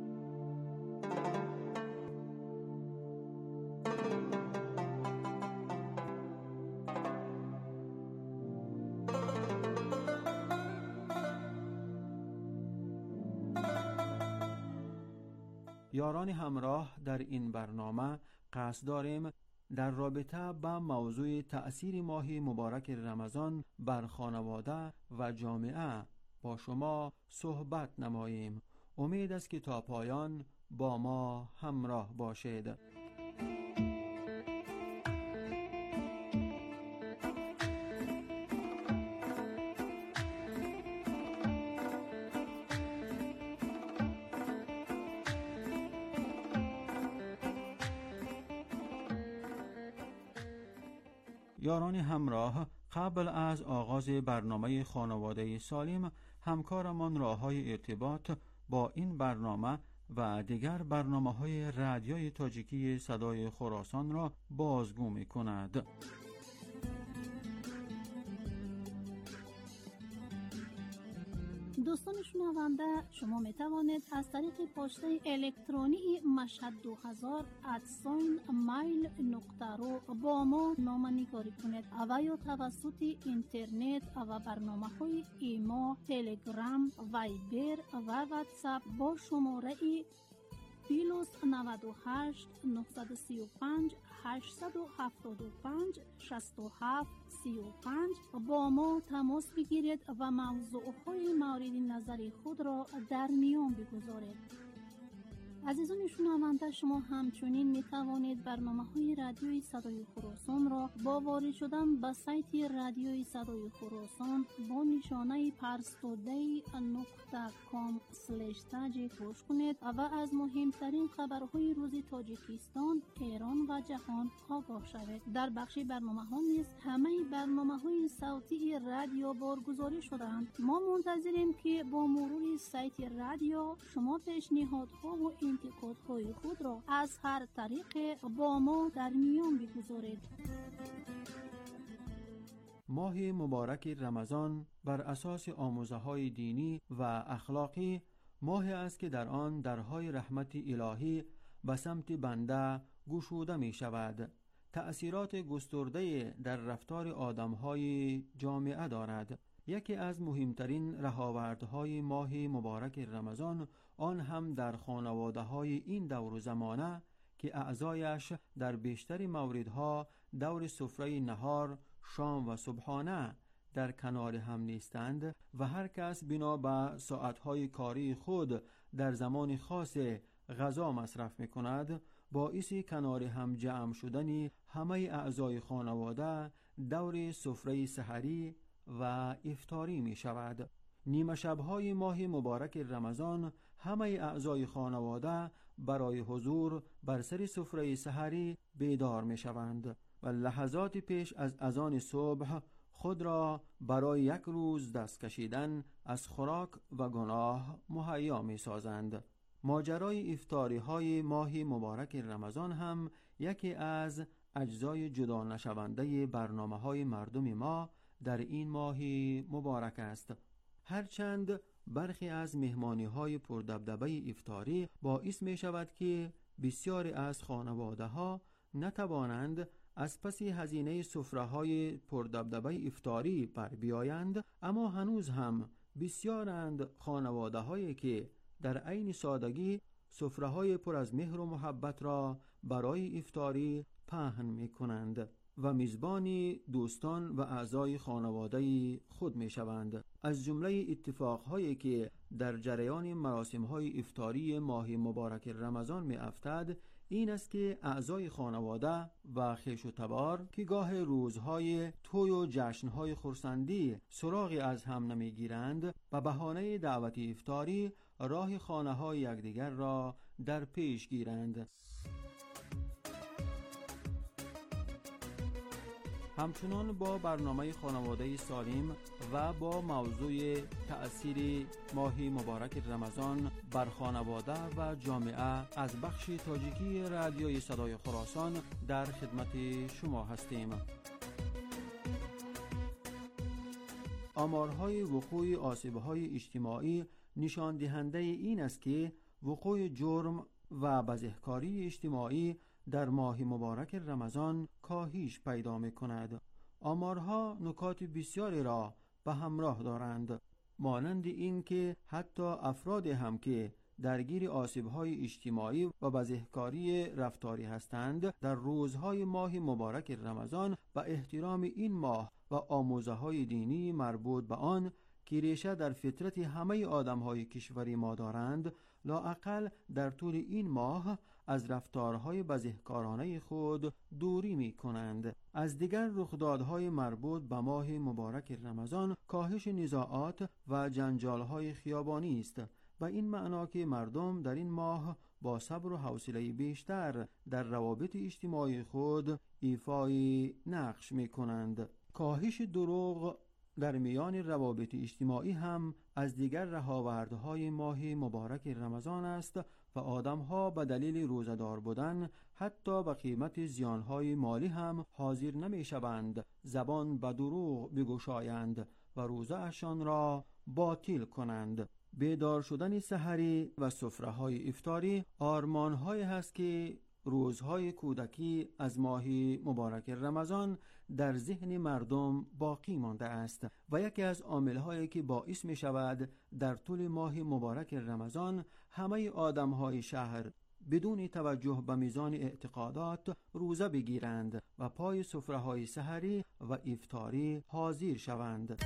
[SPEAKER 5] یاران همراه، در این برنامه قصد داریم در رابطه با موضوع تأثیر ماه مبارک رمضان بر خانواده و جامعه با شما صحبت نماییم. امید است که تا پایان با ما همراه باشید. یاران همراه، قبل از آغاز برنامه خانواده سالم همکارمان راه‌های ارتباط با این برنامه و دیگر برنامه‌های رادیوی تاجیکی صدای خراسان را بازگو می‌کند.
[SPEAKER 7] دوستان شنونده، شما می توانید از طریق پسته الکترونی مشهد 2000@mail.ru با ما نامه‌نگاری کنید و یا توسط اینترنت و برنامه‌های ایما، تلگرام، وایبر و واتساپ با شماره +98 935 875 67 35 با ما تماس بگیرید و موضوعهای مورد نظر خود را در میان بگذارید. عزیزان شنونده، شما همچنین می توانید برنامه‌های رادیوی صدای خراسان را با وارد شدن به سایت رادیوی صدای خراسان با نشانه parstoday.com/taj گوش کنید و از مهمترین خبرهای روز تاجیکستان، ایران و جهان آگاه شوید. در بخش برنامه‌ها نیز همه برنامه‌های صوتی رادیو بارگذاری شده‌اند. ما منتظریم که با مرور سایت رادیو شما پیشنهادها و انتقادهای خود را از هر طریق با ما در میان بگذارید.
[SPEAKER 5] ماه مبارک رمضان بر اساس آموزه‌های دینی و اخلاقی ماهی است که در آن درهای رحمت الهی به سمت بنده گشوده می شود. تأثیرات گسترده در رفتار آدم‌های جامعه دارد. یکی از مهمترین رهاوردهای ماه مبارک رمضان آن هم در خانواده‌های این دور و زمانه که اعضایش در بیشتر موردها دور سفره نهار، شام و صبحانه در کنار هم نیستند و هر کس بنا به ساعتهای کاری خود در زمان خاص غذا مصرف می کند، باعث کنار هم جمع شدن همه اعضای خانواده دور سفره سحری و افطاری می شود. نیمه شب‌های ماه مبارک رمضان همه اعضای خانواده برای حضور بر سر سفره سحری بیدار می‌شوند و لحظات پیش از اذان صبح خود را برای یک روز دست کشیدن از خوراک و گناه مهیا می‌سازند. ماجرای افطاری های ماه مبارک رمضان هم یکی از اجزای جدا نشونده برنامه های مردم ما در این ماه مبارک است. هرچند برخی از مهمانی های پردبدبه افطاری باعث می شود که بسیاری از خانواده ها نتوانند از پس هزینه سفره های پردبدبه افطاری بر بیایند، اما هنوز هم بسیارند خانواده هایی که در عین سادگی سفره های پر از مهر و محبت را برای افطاری پهن می کنند و میزبان دوستان و اعضای خانواده خود می شوند. از جمله اتفاقهایی که در جریان مراسم‌های افطاری ماه مبارک رمضان می افتد این است که اعضای خانواده و خویش و تبار که گاه روزهای توی و جشنهای خرسندی سراغی از هم نمیگیرند به بهانه دعوت افطاری راه خانه‌های یکدیگر را در پیش گیرند. همچنان با برنامه خانواده سالم و با موضوع تأثیر ماه مبارک رمضان بر خانواده و جامعه از بخش تاجیکی رادیوی صدای خراسان در خدمت شما هستیم. آمارهای وقوع آسیب‌های اجتماعی نشان دهنده این است که وقوع جرم و بزهکاری اجتماعی در ماه مبارک رمضان کاهش پیدا می‌کند. آمارها نکات بسیاری را به همراه دارند، مانند این که حتی افراد هم که درگیر آسیب‌های اجتماعی و بزهکاری رفتاری هستند در روزهای ماه مبارک رمضان به احترام این ماه و آموزه‌های دینی مربوط به آن که ریشه در فطرت همه آدم‌های کشور ما دارند، لااقل در طول این ماه از رفتارهای بزهکارانه خود دوری می کنند. از دیگر رخدادهای مربوط به ماه مبارک رمضان کاهش نزاعات و جنجالهای خیابانی است، و این معنا که مردم در این ماه با صبر و حوصله بیشتر در روابط اجتماعی خود ایفای نقش می کنند. کاهش دروغ در میان روابط اجتماعی هم از دیگر رهاوردهای ماه مبارک رمضان است و آدمها به دلیل روزه‌دار بودن حتی به قیمت زیانهای مالی هم حاضر نمی شوند زبان به دروغ بگشایند و روزه اشان را باطل کنند. بیدار شدن سحری و سفره‌های افطاری آرمان‌هایی هست که روزهای کودکی از ماه مبارک رمضان در ذهن مردم باقی مانده است و یکی از عامل‌هایی که باعث می شود در طول ماه مبارک رمضان همه آدم‌های شهر بدون توجه به میزان اعتقادات روزه بگیرند و پای سفره‌های سحری و افطاری حاضر شوند.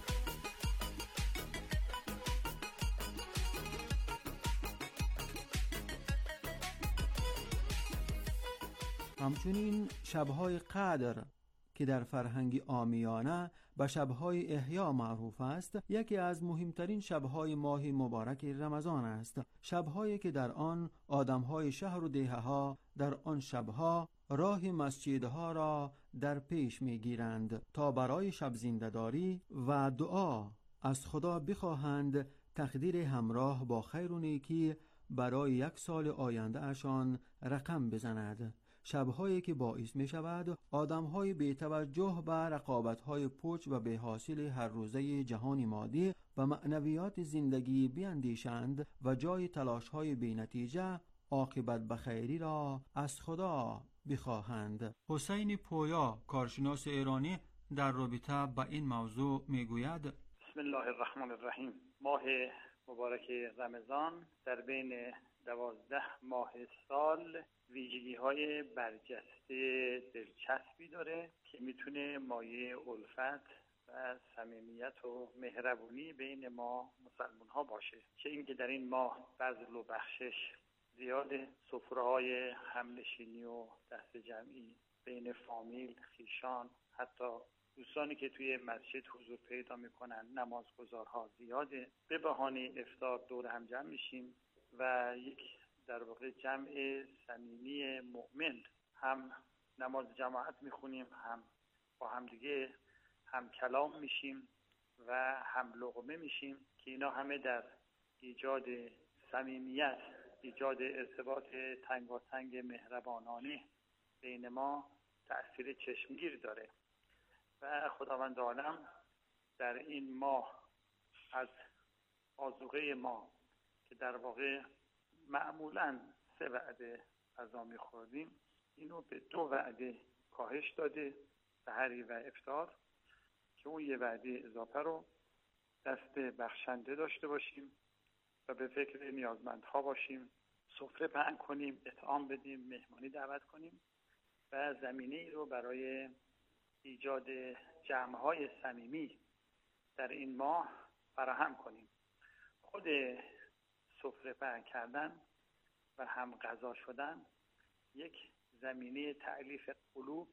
[SPEAKER 5] همچنین شب‌های قدر که در فرهنگ عامیانه به شب‌های احیا معروف است، یکی از مهمترین شب‌های ماه مبارک رمضان است. شب‌هایی که در آن آدم‌های شهر و دهه‌ها در آن شب‌ها راه مسجدها را در پیش می‌گیرند تا برای شب زنده‌داری و دعا از خدا بخواهند تقدیر همراه با خیر و نیکی برای یک سال آینده اشان رقم بزند. شب‌هایی که باعث می شود آدم‌های بی توجه به رقابت‌های پوچ و بی‌حاصل هر روزه جهان مادی و معنویات زندگی بیندیشند و جای تلاش‌های بی نتیجه عاقبت بخیری را از خدا بخواهند. حسین پویا، کارشناس ایرانی، در رابطه با این موضوع میگوید:
[SPEAKER 1] بسم الله الرحمن الرحیم. ماه مبارک رمضان در بین 12 ماه سال ویژگی‌های برجسته دلچسبی داره که میتونه مایه الفت و صمیمیت و مهربونی بین ما مسلمان‌ها باشه. چه اینکه در این ماه بذل و بخشش زیاده، سفره‌های همنشینی و دست جمعی بین فامیل، خویشان، حتی دوستانی که توی مسجد حضور پیدا میکنن نمازگزارها زیاده. به بهانه افطار دور هم جمع میشیم و یک در واقع جمع صمیمی مؤمن، هم نماز جماعت میخونیم، هم با هم دیگه هم کلام میشیم و هم لقمه میشیم که اینا همه در ایجاد صمیمیت، ایجاد ارتباط تنگاتنگ مهربانانه بین ما تأثیر چشمگیر داره. و خداوند عالم در این ماه از آذوقه ما که در واقع معمولاً 3 وعده غذا می‌خوردیم، اینو به 2 وعده کاهش داده، سحری و افطار، که اون 1 وعده اضافه رو دست بخشنده داشته باشیم و به فکر نیازمندها باشیم، سفره پهن کنیم، اطعام بدیم، مهمانی دعوت کنیم و زمینه‌ای رو برای ایجاد جمع‌های صمیمی در این ماه فراهم کنیم. خود سفره پهن کردن و هم غذا شدن یک زمینه تألیف قلوب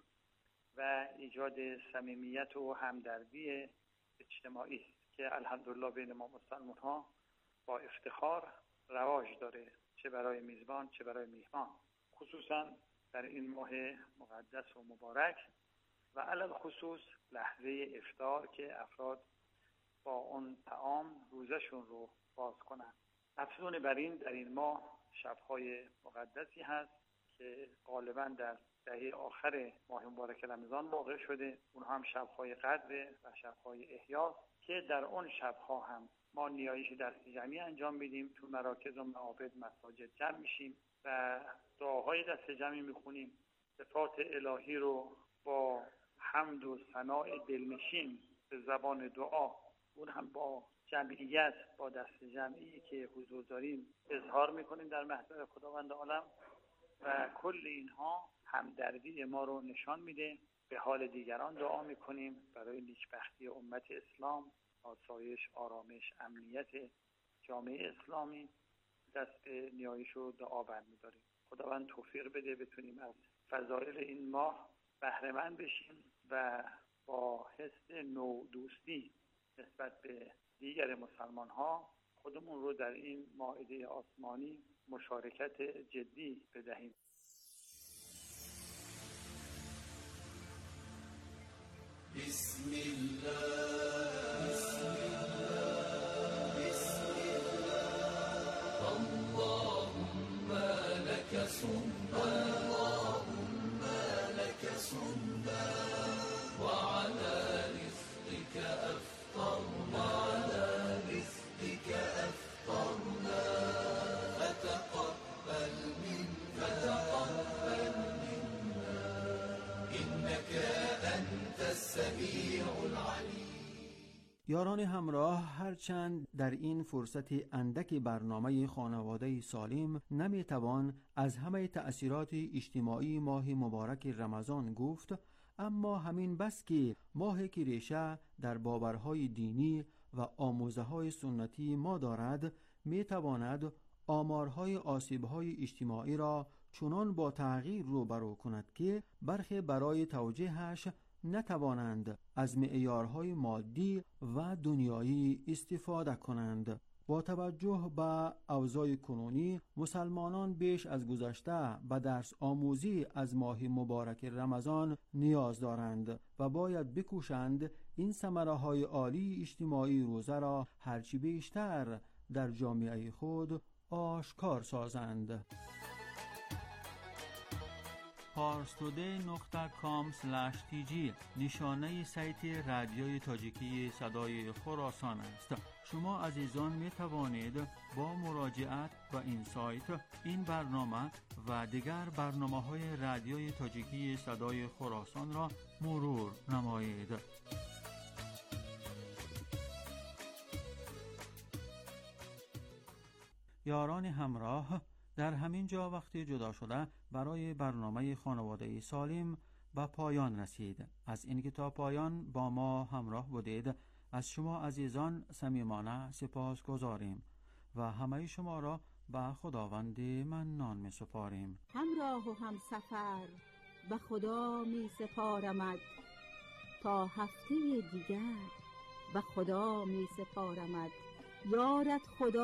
[SPEAKER 1] و ایجاد صمیمیت و همدردی اجتماعی است که الحمدلله بین ما مسلمان‌ها با افتخار رواج داره، چه برای میزبان چه برای میهمان، خصوصا در این ماه مقدس و مبارک و علل خصوص لحظه افطار که افراد با اون طعام روزشون رو باز کنن. افزون بر این در این ماه شب‌های مقدسی هست که غالبا در دهه آخر ماه مبارک رمضان واقع شده. اونها هم شب‌های قدر و شب‌های احیا که در اون شب‌ها هم ما نیایش دست جمعی انجام میدیم، تو مراکز و معابد مساجد جمع میشیم و دعاهای دست جمعی میخونیم. صفات الهی رو با حمد و ثناء دلنشین به زبان دعا، اون هم با جمعیت، با دست جمعی که حضور داریم اظهار میکنیم در محضر خداوند عالم و کل اینها همدردی ما رو نشان میده. به حال دیگران دعا میکنیم برای نیکبختی امت اسلام، آسایش، آرامش، امنیت جامعه اسلامی، دست به نیایش و دعا برمی‌داریم. خداوند توفیق بده بتونیم از فضایل این ماه بهره مند بشیم و با حس نو دوستی نسبت به دیگر مسلمان‌ها خودمون رو در این مائده آسمانی مشارکت جدی بدهیم.
[SPEAKER 8] بسم الله بسم الله بسم الله اللهم لك صمنا اللهم لك صمنا وعلى رزقك أفطرنا وعلى رزقك أفطرنا فتقبل منا إنك أنت السميع العليم.
[SPEAKER 5] یاران همراه، هرچند در این فرصت اندک برنامه خانواده سالم نمیتوان از همه تأثیرات اجتماعی ماه مبارک رمضان گفت، اما همین بس که ماه که ریشه در باورهای دینی و آموزه‌های سنتی ما دارد، میتواند آمارهای آسیب‌های اجتماعی را چنان با تغییر روبرو کند که برخی برای توجیهش نتوانند از معیارهای مادی و دنیایی استفاده کنند. با توجه به اوضاع کنونی، مسلمانان بیش از گذشته به درس آموزی از ماه مبارک رمضان نیاز دارند و باید بکوشند این ثمره‌های عالی اجتماعی روزه را هرچی بیشتر در جامعه خود آشکار سازند. parstoday.com/tg نشانه سایت رادیوی تاجیکی صدای خراسان است. شما عزیزان می توانید با مراجعت به این سایت این برنامه و دیگر برنامه‌های رادیوی تاجیکی صدای خراسان را مرور نمایید. یاران همراه، در همین جا وقتی جدا شده برای برنامه خانواده سالم به پایان رسید. از اینکه تا پایان با ما همراه بودید از شما عزیزان صمیمانه سپاس گذاریم و همه شما را به خداوند منان می سپاریم.
[SPEAKER 7] همراه و همسفر به خدا می سپارمد تا هفته دیگر، و خدا می سپارمد. یارت خدا